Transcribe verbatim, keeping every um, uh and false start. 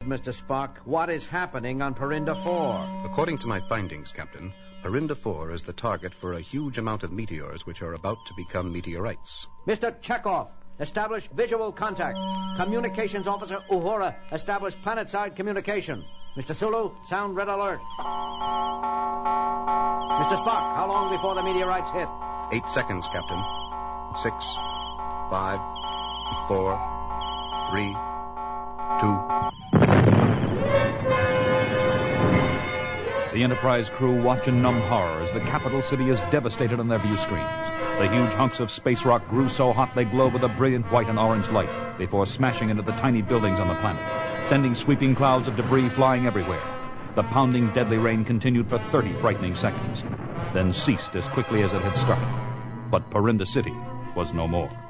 Mister Spock, what is happening on Perinda four? According to my findings, Captain, Perinda four is the target for a huge amount of meteors which are about to become meteorites. Mister Chekhov, establish visual contact. Communications Officer Uhura, establish planet-side communication. Mister Sulu, sound red alert. Mister Spock, how long before the meteorites hit? Eight seconds, Captain. Six, five, four, three, two. The Enterprise crew watch in numb horror as the capital city is devastated on their view screens. The huge hunks of space rock grew so hot they glow with a brilliant white and orange light before smashing into the tiny buildings on the planet, sending sweeping clouds of debris flying everywhere. The pounding, deadly rain continued for thirty frightening seconds, then ceased as quickly as it had started. But Perinda City was no more.